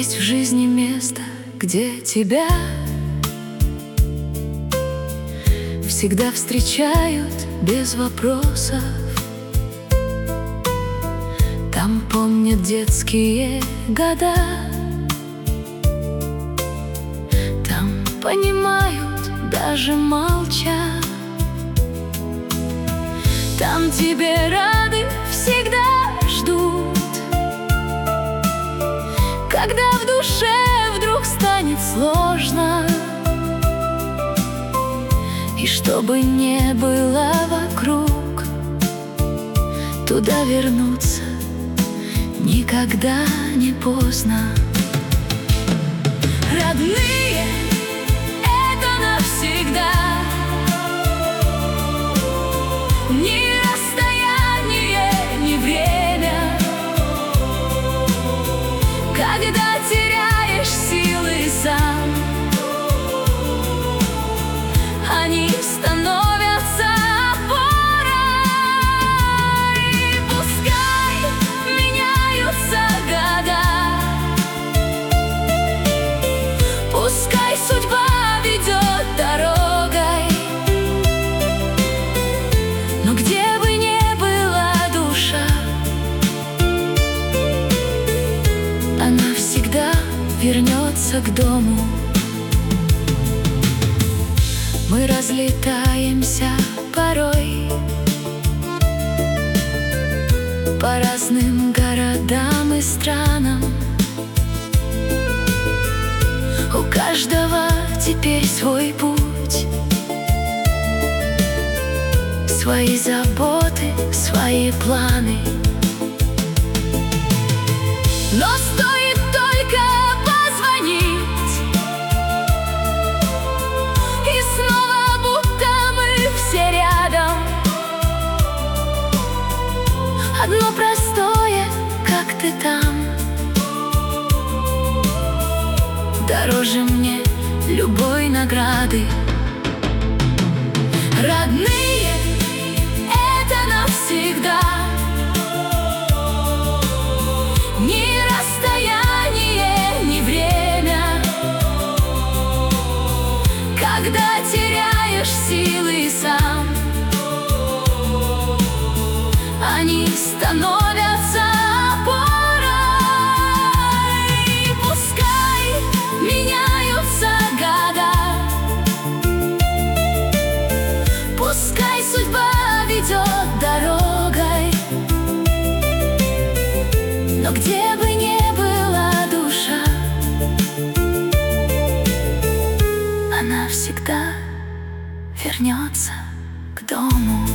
Есть в жизни место, где тебя всегда встречают без вопросов. Там помнят детские года, там понимают даже молча. Там тебе рады, всегда ждут. Когда в душе вдруг станет сложно, и чтобы не было вокруг, туда вернуться никогда не поздно. Родные — это навсегда. Ни расстояние, ни время. Когда теряешь силы сам, они становятся опорой. Пускай меняются года, пускай судьба ведет дорогой, но где бы ни была душа, она всегда вернется к дому. Мы разлетаемся порой по разным городам и странам. У каждого теперь свой путь, свои заботы, свои планы. Но стоит только позвонить, и снова будто мы все рядом. Одно простое, как ты там, дороже мне любой награды. Родные — это навсегда. Ни расстояние, ни время. Когда теряешь силы сам, они становятся опорой. Пускай меняются года, пускай судьба ведет дорогой, но где бы ни была душа, она всегда вернется к дому.